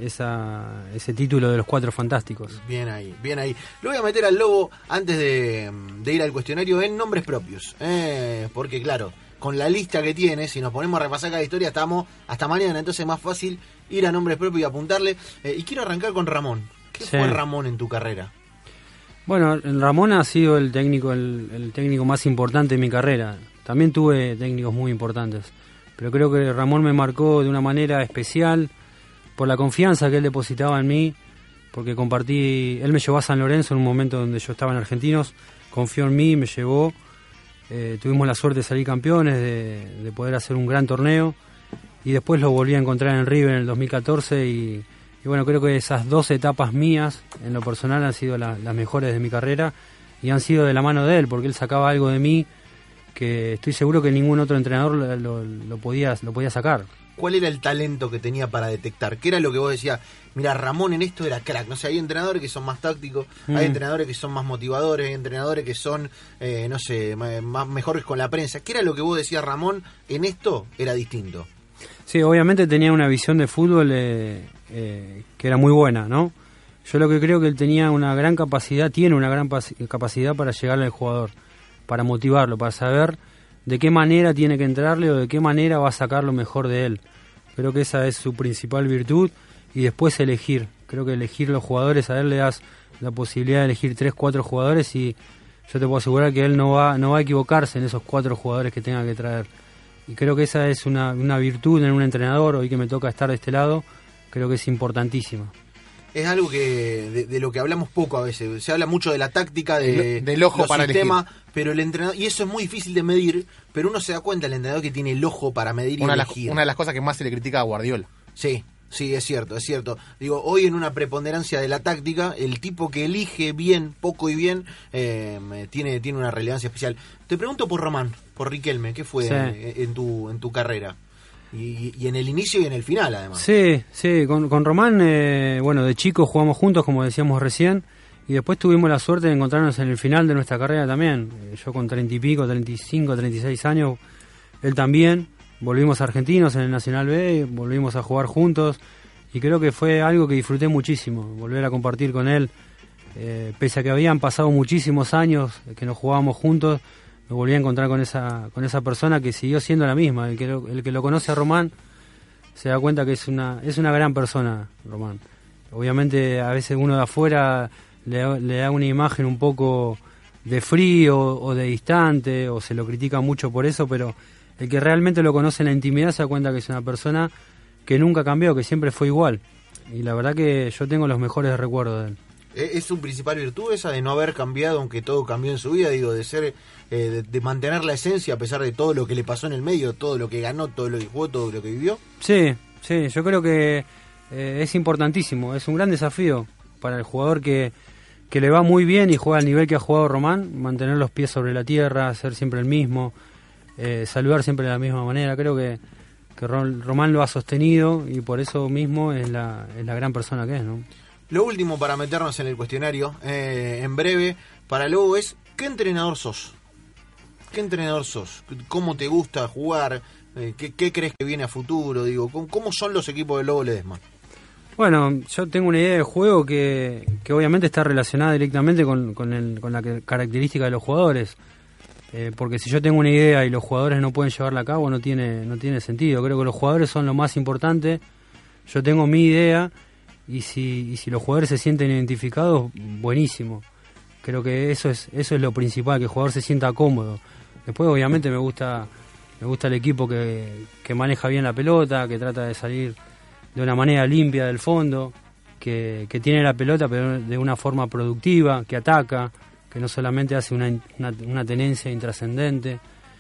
esa, ese título de los cuatro fantásticos. Bien ahí, bien ahí. Lo voy a meter al Lobo antes de, de ir al cuestionario en nombres propios. Eh, porque claro, con la lista que tiene, si nos ponemos a repasar cada historia, estamos hasta mañana, entonces es más fácil ir a nombres propios y apuntarle. Eh, y quiero arrancar con Ramón. ¿Qué Sí. fue Ramón en tu carrera? Bueno, Ramón ha sido el técnico, el, el técnico más importante de mi carrera. También tuve técnicos muy importantes, pero creo que Ramón me marcó de una manera especial por la confianza que él depositaba en mí, porque compartí, él me llevó a San Lorenzo en un momento donde yo estaba en Argentinos, confió en mí, me llevó, eh, tuvimos la suerte de salir campeones, de, de poder hacer un gran torneo, y después lo volví a encontrar en River en el dos mil catorce, y, y bueno, creo que esas dos etapas mías, en lo personal, han sido la, las mejores de mi carrera, y han sido de la mano de él, porque él sacaba algo de mí que estoy seguro que ningún otro entrenador lo, lo, lo, podía, lo podía sacar. ¿Cuál era el talento que tenía para detectar? ¿Qué era lo que vos decías? Mira, Ramón en esto era crack. No sé, hay entrenadores que son más tácticos, mm. hay entrenadores que son más motivadores, hay entrenadores que son, eh, no sé, más mejores con la prensa. ¿Qué era lo que vos decías, Ramón? En esto era distinto. Sí, obviamente tenía una visión de fútbol eh, eh, que era muy buena, ¿no? Yo lo que creo que él tenía una gran capacidad, tiene una gran capacidad para llegarle al jugador, para motivarlo, para saber de qué manera tiene que entrarle o de qué manera va a sacar lo mejor de él. Creo que esa es su principal virtud, y después elegir. Creo que elegir los jugadores, a él le das la posibilidad de elegir tres, cuatro jugadores, y yo te puedo asegurar que él no va, no va a equivocarse en esos cuatro jugadores que tenga que traer. Y creo que esa es una, una virtud en un entrenador, hoy que me toca estar de este lado, creo que es importantísima. Es algo que de, de lo que hablamos poco a veces. Se habla mucho de la táctica, de, el, del ojo los para sistemas, pero el entrenador, y eso es muy difícil de medir, pero uno se da cuenta el entrenador que tiene el ojo para medir y una elegir. Las, una de las cosas que más se le critica a Guardiola. Sí, sí, es cierto, es cierto. Digo, hoy en una preponderancia de la táctica, el tipo que elige bien, poco y bien, eh, tiene, tiene una relevancia especial. Te pregunto por Román, por Riquelme, ¿qué fue sí. en, en tu en tu carrera? Y, y en el inicio y en el final, además. Sí, sí, con, con Román, eh, bueno, de chicos jugamos juntos, como decíamos recién, y después tuvimos la suerte de encontrarnos en el final de nuestra carrera también. Eh, yo con treinta y pico, treinta y cinco, treinta y seis años, él también. Volvimos a Argentinos en el Nacional B, volvimos a jugar juntos, y creo que fue algo que disfruté muchísimo, volver a compartir con él. Eh, pese a que habían pasado muchísimos años que nos jugábamos juntos, me volví a encontrar con esa con esa persona que siguió siendo la misma. El que lo, el que lo conoce a Román se da cuenta que es una es una gran persona, Román. Obviamente a veces uno de afuera le, le da una imagen un poco de frío o de distante, o se lo critica mucho por eso, pero el que realmente lo conoce en la intimidad se da cuenta que es una persona que nunca cambió, que siempre fue igual. Y la verdad que yo tengo los mejores recuerdos de él. ¿Es su principal virtud esa de no haber cambiado, aunque todo cambió en su vida? Digo, de ser eh, de, de mantener la esencia a pesar de todo lo que le pasó en el medio, todo lo que ganó, todo lo que jugó, todo lo que vivió. Sí, sí, yo creo que eh, es importantísimo, es un gran desafío para el jugador que, que le va muy bien y juega al nivel que ha jugado Román, mantener los pies sobre la tierra, ser siempre el mismo, eh, saludar siempre de la misma manera. Creo que, que Román lo ha sostenido, y por eso mismo es la, es la gran persona que es, ¿no? Lo último para meternos en el cuestionario, eh, en breve, para Lobo, es ¿qué entrenador sos? ¿Qué entrenador sos? ¿Cómo te gusta jugar? Eh, ¿qué, ¿Qué crees que viene a futuro? Digo, ¿cómo, cómo son los equipos de Lobo Ledesma? Bueno, yo tengo una idea de juego que, que obviamente está relacionada directamente con, con, el, con la característica de los jugadores. Eh, porque si yo tengo una idea y los jugadores no pueden llevarla a cabo, no tiene, no tiene sentido. Creo que los jugadores son lo más importante. Yo tengo mi idea, y si, y si los jugadores se sienten identificados, buenísimo. Creo que eso es eso es lo principal, que el jugador se sienta cómodo. Después obviamente me gusta me gusta el equipo que, que maneja bien la pelota, que trata de salir de una manera limpia del fondo, que, que tiene la pelota pero de una forma productiva, que ataca, que no solamente hace una, una, una tenencia intrascendente,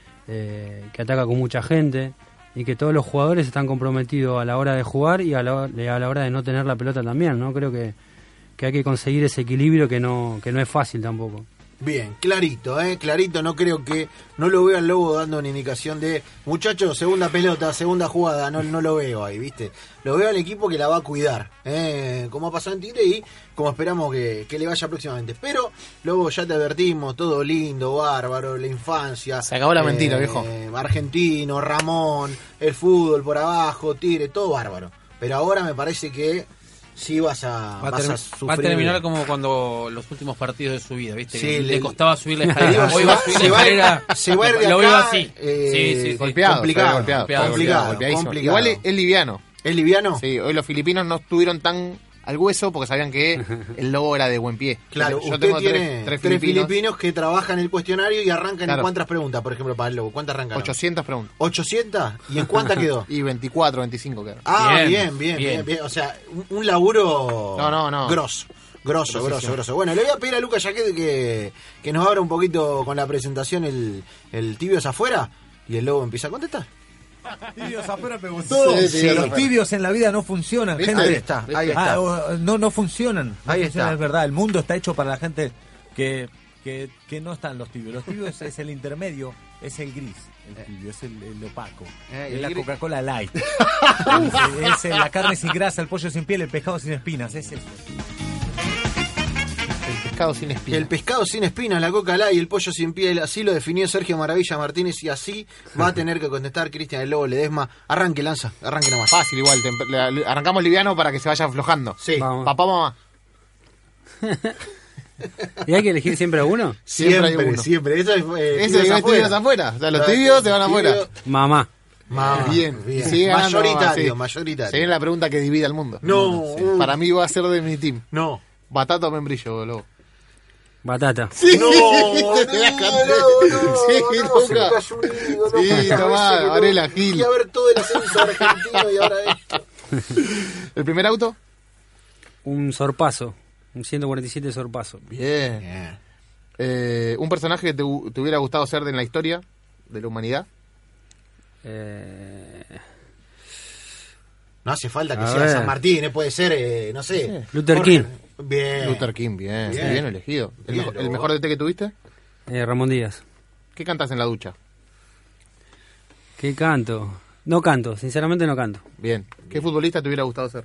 eh, que ataca con mucha gente, y que todos los jugadores están comprometidos a la hora de jugar y a la, a la hora de no tener la pelota también, ¿no? Creo que, que hay que conseguir ese equilibrio que no que no es fácil tampoco. Bien, clarito, ¿eh? Clarito, no creo que... No lo veo al Lobo dando una indicación de... Muchachos, segunda pelota, segunda jugada, no, no lo veo ahí, ¿viste? Lo veo al equipo que la va a cuidar, ¿eh? Como ha pasado en Tigre y como esperamos que, que le vaya próximamente. Pero, Lobo, ya te advertimos, todo lindo, bárbaro, la infancia... Se acabó la eh, mentira, viejo. Argentino, Ramón, el fútbol por abajo, Tigre, todo bárbaro. Pero ahora me parece que... sí vas a, va, a vas ter- a sufrir. va a terminar como cuando los últimos partidos de su vida, ¿viste? Sí, que le, le costaba subir la escalera. Hoy va a subir la escalera. Se va a ir de acá. Lo veo así. Eh, sí, sí, sí. Golpeado, complicado, golpeado, complicado, golpeado, complicado. Igual es, es liviano. ¿Es liviano? Sí, hoy los filipinos no estuvieron tan al hueso porque sabían que el lobo era de buen pie. Claro, Yo usted tengo tiene tres, tres tres filipinos, filipinos que trabajan el cuestionario y arrancan Claro. en cuántas preguntas, por ejemplo, para el lobo. ¿Cuántas arrancan? ochocientas preguntas. ¿ochocientas? ¿Y en cuántas quedó? Y veinticuatro, veinticinco quedaron. Ah, bien, Bien, bien, bien, bien. bien. O sea, un, un laburo No, no, no. grosso. Grosso, grosso, Grosísimo. grosso. Bueno, le voy a pedir a Lucas Jaquet que, que nos abra un poquito con la presentación el, el Tibios Afuera y el lobo empieza a contestar. Tibios afuera me gustó. Sí, Sí, tibios los afuera. tibios en la vida no funcionan, ¿Viste? gente. Ahí está, ahí está. Ah, o- no, no funcionan. No Ahí funcionan, está. es verdad. El mundo está hecho para la gente que, que, que no están los tibios. Los tibios es el intermedio, es el gris. El tibio es el, el opaco. Eh, y es el la gris- Coca-Cola Light. es, es la carne sin grasa, el pollo sin piel, el pescado sin espinas. Es eso. El pescado sin espina. El pescado sin espinas, la coca light y el pollo sin piel, así lo definió Sergio Maravilla Martínez y así va a tener que contestar Cristian el Lobo Ledesma. Arranque, lanza, arranque nomás. Fácil igual, tem- la- la- arrancamos liviano para que se vaya aflojando. Sí, Vamos. Papá, mamá. ¿Y hay que elegir siempre a uno? Siempre hay siempre, uno. siempre. Eso es, eh, Ese tibios es tibios afuera. O sea, los Claro, tibios se van tibio- afuera. Mamá. Ma- Bien, bien. Sigue ganando Mayoritario, mamá, sí. mayoritario. Se viene la pregunta que divide al mundo. No, Sí. uh. Para mí va a ser de mi team. No. Batata o membrillo, lobo. Batata. Sí, No, no, te la canté. no, no, Sí, no, se me Luca. cayó un hilo, no, Sí, puta, tomá, parece que no. Varela, Gil. Fui a ver todo el ascenso argentino y ahora esto. ¿El primer auto? Un sorpaso. Un ciento cuarenta y siete sorpaso. Bien. Eh, ¿Un personaje que te, hu- te hubiera gustado ser de en la historia de la humanidad? Eh, No hace falta que A sea ver. San Martín, eh, puede ser, eh, no sé. Luther Jorge- King. Bien. Luther King, bien, Bien. bien, elegido. ¿El, Bien, mejo- el lobo. mejor D T que tuviste? eh, Ramón Díaz. ¿Qué cantas en la ducha? ¿Qué canto? No canto, sinceramente no canto. Bien. ¿Qué futbolista te hubiera gustado ser?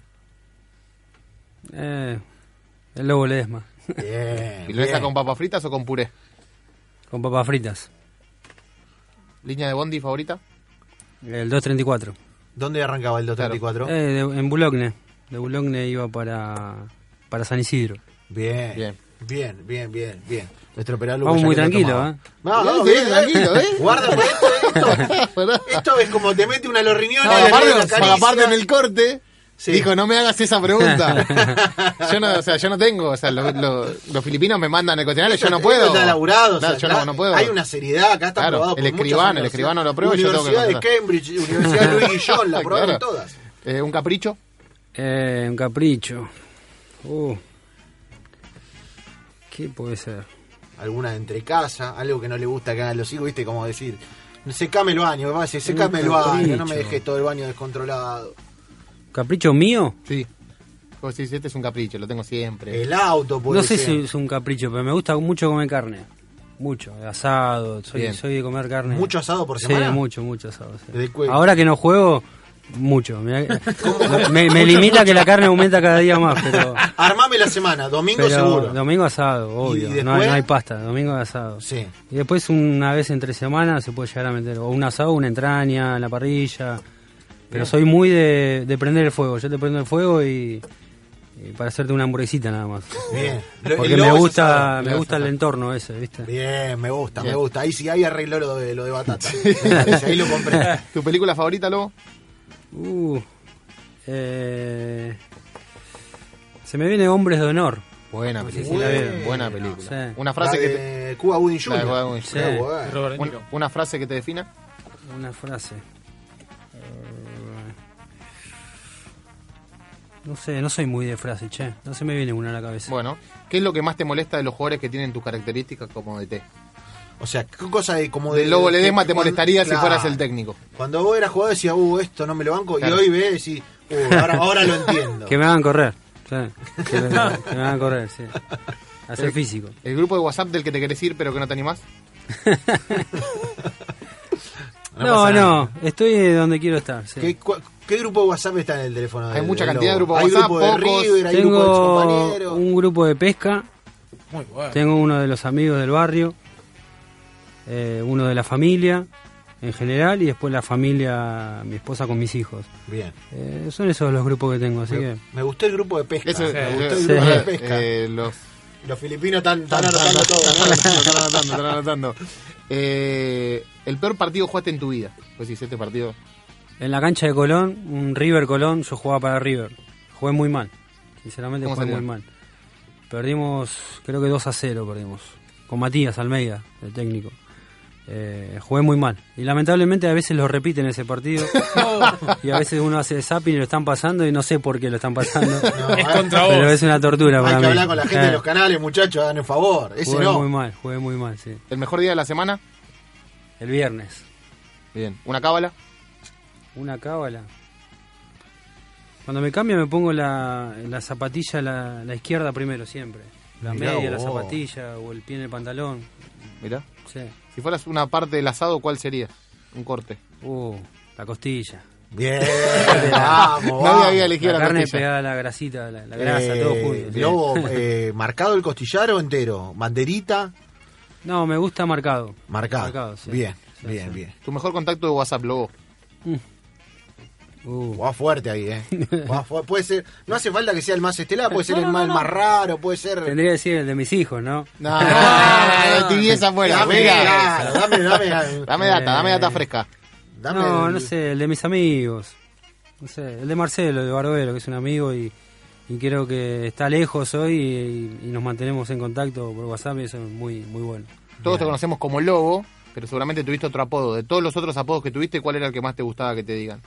Eh, el Lobo Ledesma. Bien. ¿Milanesa bien. con papas fritas o con puré? Con papas fritas. ¿Línea de bondi favorita? El doscientos treinta y cuatro. ¿Dónde arrancaba el doscientos treinta y cuatro? Eh, de- en Boulogne. De Boulogne iba para, para San Isidro. Bien. Bien. Bien, bien, bien, bien. Nuestro operador Vamos Lucas muy ya que lo tranquilo, tomaba. ¿eh? No, no, Sí, bien, tranquilo, ¿eh? Guarda, por esto, esto, esto es como te mete una a los riñones No, y le aparte, la acaricia. aparte en el corte Sí. dijo, no me hagas esa pregunta. yo no, o sea, yo no tengo, o sea, los, los- los filipinos me mandan el cuestionario, yo no Esto puedo. está laburado, o Claro, sea, yo no, acá no puedo. Hay una seriedad, acá está Claro, aprobado el por muchas escribano, el universidades. escribano lo aprueba y yo tengo que Universidad de contestar. Cambridge, Universidad de Luis Guillón, la aprobaron Claro. todas. Eh, ¿Un capricho? Eh, un capricho. Uh. ¿Qué puede ser? Alguna de entre casa, algo que no le gusta que hagan los hijos, viste, como decir, secame el baño, va a decir, secame el baño, no me dejes todo el baño descontrolado. ¿Capricho mío? Sí. Vos decís, este es un capricho, lo tengo siempre. El auto puede No sé ser. si es un capricho, pero me gusta mucho comer carne. Mucho, asado. Soy, Bien. soy de comer carne. ¿Mucho asado por semana? Sí, mucho, mucho asado. sí. ¿De qué? Ahora que no juego, mucho. Mirá, me, me limita que la carne aumenta cada día más, pero. Armame la semana, domingo pero seguro. domingo asado, ¿Y obvio. después? No hay, no hay pasta, domingo asado. Sí. Y después una vez entre semana se puede llegar a meter o un asado, una entraña en la parrilla. Pero soy muy de, de prender el fuego. Yo te prendo el fuego y, y para hacerte una hamburguesita nada más. Bien. Lo- Porque el me lobo es gusta, asado. me gusta el entorno ese, ¿viste? Bien, me gusta, Bien. me gusta. Ahí sí, ahí arregló lo de, lo de batata. Me parece, ahí lo compré. ¿Tu película favorita, Lobo? Uh, eh, se me viene Hombres de Honor. Buena Sí, película. sí, la veo. Buena película. Sí. Una frase La que te, de Cuba Gooding la junior de Cuba Gooding Sí. Qué bueno. Robert De un- Niro. una frase que te defina. Una frase. Eh, no sé, no soy muy de frase, che. No se me viene una a la cabeza. Bueno, ¿qué es lo que más te molesta de los jugadores que tienen tus características como D T? O sea, qué cosa de como de. Del Lobo de- Ledesma te cuando- molestaría si claro. fueras el técnico. Cuando vos eras jugador decías, uh, esto no me lo banco. Claro. Y hoy ves y uh, ahora, ahora lo entiendo. Que me hagan correr. Sí. Que, me, que me hagan correr, sí. Hacer físico. ¿El grupo de WhatsApp del que te querés ir pero que no te animás? No No, pasa no, nada. estoy donde quiero estar. sí. ¿Qué, cua- ¿Qué grupo de WhatsApp está en el teléfono? Hay del- mucha del cantidad de Lobo? grupos de Hay WhatsApp, grupo de pocos. River, hay grupo de Tengo compañeros. un grupo de pesca, Muy bueno. tengo uno de los amigos del barrio, eh, uno de la familia en general y después la familia, mi esposa con mis hijos. Bien. Eh, son esos los grupos que tengo, así Me, que... me gustó el grupo de pesca. Eso, me eh, gustó el sí. grupo de eh, pesca. eh, los Los filipinos están, están Están anotando anotando, todo. ¿no? están anotando, están anotando, están anotando. Eh, el peor partido que jugaste en tu vida. Pues si este partido. En la cancha de Colón, un River Colón, yo jugaba para River. Jugué muy mal. Sinceramente ¿Cómo jugué se muy fue? mal. Perdimos, creo que dos a cero perdimos. Con Matías Almeida, el técnico. Eh, jugué muy mal. Y lamentablemente a veces lo repiten ese partido. Y a veces uno hace zapping y lo están pasando y no sé por qué lo están pasando. No, Es hay- contra vos. Pero es una tortura Hay para que mí. hablar con la gente Eh, de los canales, muchachos, hagan el favor. Ese Jugué no. muy mal, jugué muy mal, sí. ¿El mejor día de la semana? El viernes. Bien. ¿Una cábala? Una cábala. Cuando me cambio me pongo la, la zapatilla, la, la izquierda primero siempre. La Mirá media, la vos. zapatilla o el pie en el pantalón. Mirá. Sí. Si fueras una parte del asado, ¿cuál sería? Un corte. Uh, la costilla. Bien, vamos, Nadie vamos. había elegido La la carne costilla. pegada a la grasita, la, la grasa, Eh, todo junto. sí. Lobo, eh, ¿marcado el costillar o entero? ¿Banderita? No, me gusta marcado. Marcado. Marcado, sí. Bien, Sí, bien, sí. bien. Tu mejor contacto de WhatsApp, Lobo. Uh, Jugá fuerte ahí, ¿eh? Jugá fu- puede ser, no hace falta que sea el más estelar, puede ser el más, más raro, puede ser... tendría que decir el de mis hijos, ¿no? No, no, tibieza afuera. Dame, Venga. claro, dame, dame, Dame data, dame Eh, data fresca. dame No, el- no sé, el de mis amigos. No sé, el de Marcelo, de Barbero, que es un amigo y, y creo que está lejos hoy y, y nos mantenemos en contacto por WhatsApp y eso es muy, muy bueno. Todos te conocemos como Lobo, pero seguramente tuviste otro apodo. De todos los otros apodos que tuviste, ¿cuál era el que más te gustaba que te digan?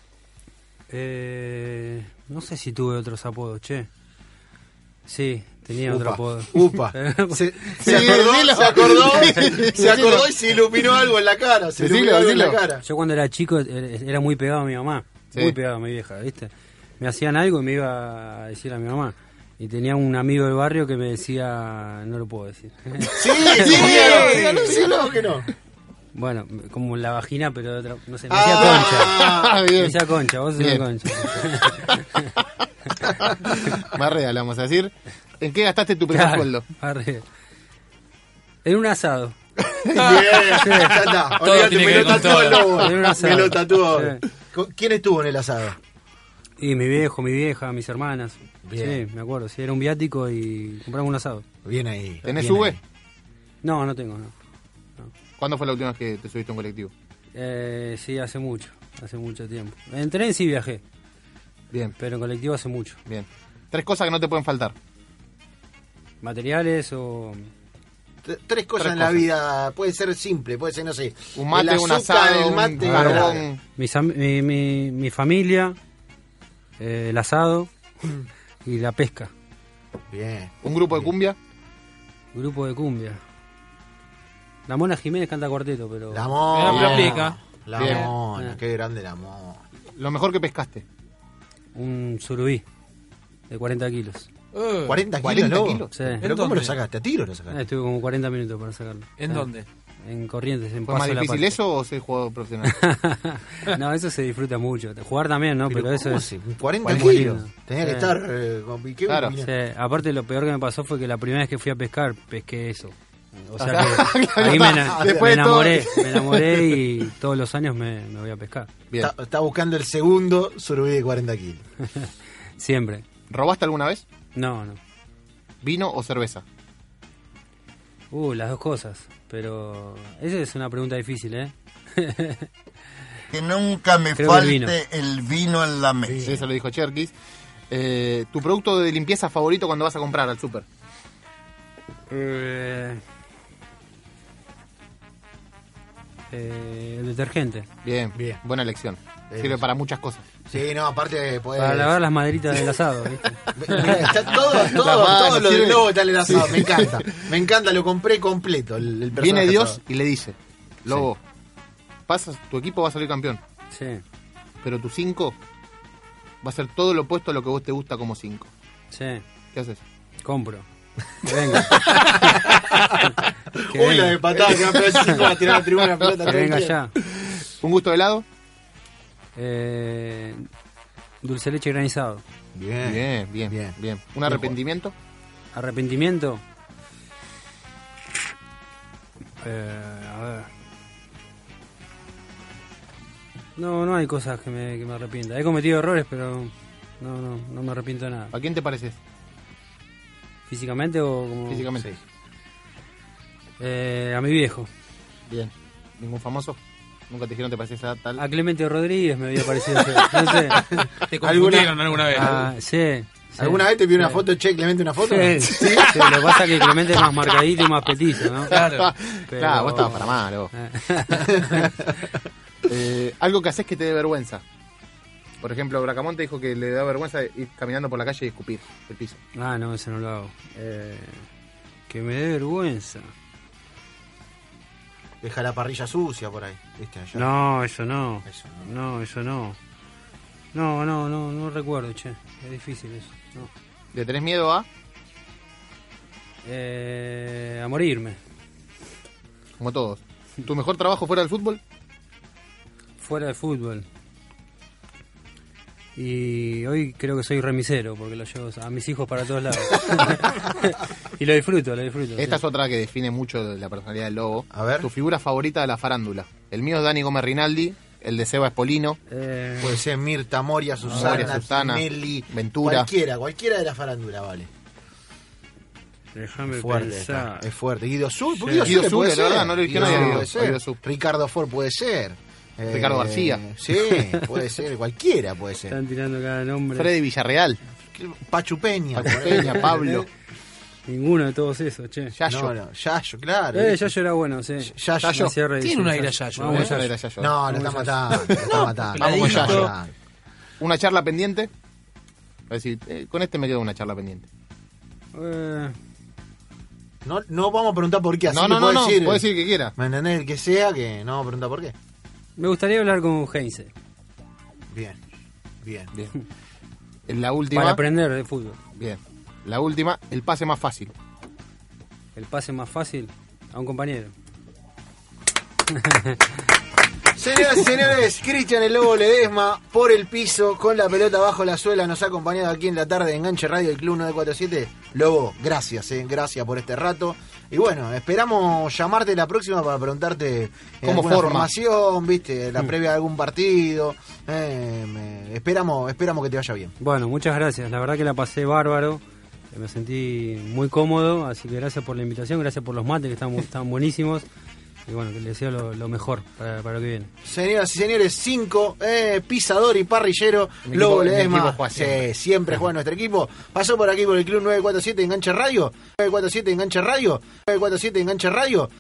Eh, no sé si tuve otros apodos, che. Sí, tenía Upa, otro apodo. upa. Pero- Se, Sí, se acordó, decilo. se acordó, Decilo. se acordó y se iluminó algo en la cara, se Decilo, iluminó algo en la decilo. cara. Yo cuando era chico eh, era muy pegado a mi mamá, Sí. muy pegado a mi vieja, ¿viste? Me hacían algo y me iba a decir a mi mamá. Y tenía un amigo del barrio que me decía, no lo puedo decir. Sí, sí, dígalo, dígalo, dígalo que no. Bueno, como la vagina, pero de otra, no sé, me decía Ah, concha. Me bien. decía concha, vos sos Bien. una concha. Más real, vamos a decir. ¿En qué gastaste tu primer Claro, sueldo? arre. En un asado. Bien, ya está. Todo Olvídate, tiene me que lo ver con tatuó el todo. lobo. En un asado. Me lo tatuó. Sí. ¿Con- ¿Quién estuvo en el asado? Y mi viejo, mi vieja, mis hermanas. Bien. Sí, me acuerdo. Sí, era un viático y compramos un asado. Bien ahí. ¿Tenés bien sube? ahí. No, no tengo, no. ¿Cuándo fue la última vez que te subiste a un colectivo? Eh, sí, hace mucho, hace mucho tiempo. En tren sí viajé, Bien, pero en colectivo hace mucho. bien. Tres cosas que no te pueden faltar. Materiales o... T- Tres cosas Tres en la cosas. vida, puede ser simple, puede ser, no sé. Un mate, el un azúcar, asado, el mate, un la- carbón. Mis am- mi, mi, mi familia, eh, el asado y la pesca. Bien. Un grupo de cumbia. Grupo de cumbia. La Mona Jiménez canta cuarteto, pero... La mona. Me la aplica. La Bien. mona, qué grande la mona. Lo mejor que pescaste. Un surubí de cuarenta kilos. Eh, ¿cuarenta kilos, cuarenta lobo? kilos. Sí. ¿Pero ¿En cómo dónde? lo sacaste? ¿A tiro lo Eh, sacaste? estuve como cuarenta minutos para sacarlo. ¿En Eh, dónde? En Corrientes, en ¿Fue Paso más de la difícil Patria. eso o ser jugador profesional? No, eso se disfruta mucho. Jugar también, ¿no? Pero, eso ¿cómo es... así? cuarenta muy kilos. lindo. Tenía que Sí. estar... eh, con ¿qué Claro. opinás? Sí, aparte lo peor que me pasó fue que la primera vez que fui a pescar, pesqué eso. O sea Ah, que claro. ahí me, ena- me Después de todo- enamoré, me enamoré y todos los años me, me voy a pescar. Bien. Está, está buscando el segundo surubí de cuarenta kilos. Siempre. ¿Robaste alguna vez? No, no. ¿Vino o cerveza? Uh, las dos cosas. Pero esa es una pregunta difícil, ¿eh? Que nunca me Creo que el vino. falte el vino en la mesa. Sí, eso lo dijo Cherkis. Eh, ¿Tu producto de limpieza favorito cuando vas a comprar al súper? Eh, eh, el detergente. Bien, Bien. buena elección. Bien. Sirve para muchas cosas. Sí, no, aparte podés... Para lavar las maderitas del asado, ¿viste? Está todo, todo, La mano, todo lo sirve. del lobo está en el asado, me encanta. Me encanta, lo compré completo. El, el Viene personaje Dios asado. y le dice, Lobo, pasas, tu equipo va a salir campeón, Sí, pero tu cinco va a ser todo lo opuesto a lo que vos te gusta como cinco. sí. ¿Qué haces? Compro. Que venga. Que Uy, la venga. de patada que va a pegar cinco, va a tirar a la tribuna la pelota. Que todo el venga día. ya. ¿Un gusto de helado? Eh, dulce leche granizado. Bien. Bien, bien, Bien. bien. ¿Un arrepentimiento? Arrepentimiento. Eh, a ver. No, no hay cosas que me, que me arrepienta. He cometido errores, pero no, no, no me arrepiento de nada. ¿A quién te pareces? ¿Físicamente o como...? Físicamente. Eh, a mi viejo. Bien. ¿Ningún famoso? ¿Nunca te dijeron te pareces a tal? A Clemente Rodríguez me había parecido ser. No sé. ¿Te confundieron alguna vez? Ah, sí, ¿Alguna vez te pidió una foto, che, Clemente, una foto? Sí, sí, sí, lo que pasa es que Clemente es más marcadito y más petizo, ¿no? Claro. Pero- Claro, vos estabas para mal, vos. Eh, algo que haces que te dé vergüenza. Por ejemplo, Bracamonte dijo que le da vergüenza ir caminando por la calle y escupir el piso. Ah, no, eso no lo hago. Eh, que me dé vergüenza. Deja la parrilla sucia por ahí, ¿viste? Allá. No, eso no. Eso No, eso no. No, no, no, no recuerdo, che. Es difícil eso. No. ¿Le tenés miedo a? Eh, a morirme. Como todos. ¿Tu mejor trabajo fuera del fútbol? Fuera de fútbol. Y hoy creo que soy remisero porque lo llevo a mis hijos para todos lados. Y lo disfruto, lo disfruto. Esta sí. es otra que define mucho la personalidad del Lobo. A ver. Tu figura favorita de la farándula. El mío es Dani Gómez Rinaldi, el de Seba Espolino. Eh, Puede ser Mirta, Moria, Susana, Moria, Susana, Tinelli, Ventura. Cualquiera, cualquiera de la farándula, vale. déjame Fuerte, pensar. está, es fuerte. Guido Zul, Sí. Guido Guido Zul Zul, puede la ser. verdad, no lo dije Guido nadie, Zul Guido- puede ser. Guido Zul. Ricardo Ford puede ser. Ricardo García. Sí, puede ser, cualquiera puede ser. Están tirando cada nombre. Freddy Villarreal. Pachu Peña. Paco Peña, Pablo. Ninguno de todos esos, che. Yayo. No, no, Yayo, claro. Eh, Yayo era bueno, sí. Yayo. Me hacía reír, Tiene sí, un aire a Yayo, Vamos, ¿eh? Yayo. Era Yayo. No, lo está matando, lo está matando. Vamos con Yayo. Yayo. Una charla pendiente. Es decir, eh, con este me quedo una charla pendiente. Eh, No, no vamos a preguntar por qué, así No, que no, no, puede no. decir. Puede decir que quiera. ¿Me entendés? El que sea, que no vamos a preguntar por qué. me gustaría hablar con Heinze Bien, bien. Bien. En la última. para aprender de fútbol. Bien. La última, el pase más fácil. El pase más fácil a un compañero. Señoras y señores, Cristian el Lobo Ledesma por el piso con la pelota bajo la suela nos ha acompañado aquí en la tarde de Enganche Radio del Club nueve cuatro siete. Lobo, gracias, eh, gracias por este rato. Y bueno, esperamos llamarte la próxima para preguntarte eh, ¿Cómo alguna forma? formación, viste, la Mm. previa de algún partido. Eh, me- esperamos, esperamos que te vaya bien. Bueno, muchas gracias. La verdad que la pasé bárbaro. Eh, Me sentí muy cómodo, así que gracias por la invitación, gracias por los mates que están, bu- están buenísimos. Y bueno, que les deseo lo, lo mejor para, para lo que viene. Señoras y señores, cinco, eh, pisador y parrillero, Mi Lobo equipo- mi Ledesma. equipo juega Sí, siempre. siempre juega nuestro equipo. Pasó por aquí por el Club nueve cuatro siete Enganche Radio. nueve cuatro siete Enganche Radio. nueve cuatro siete Enganche Radio.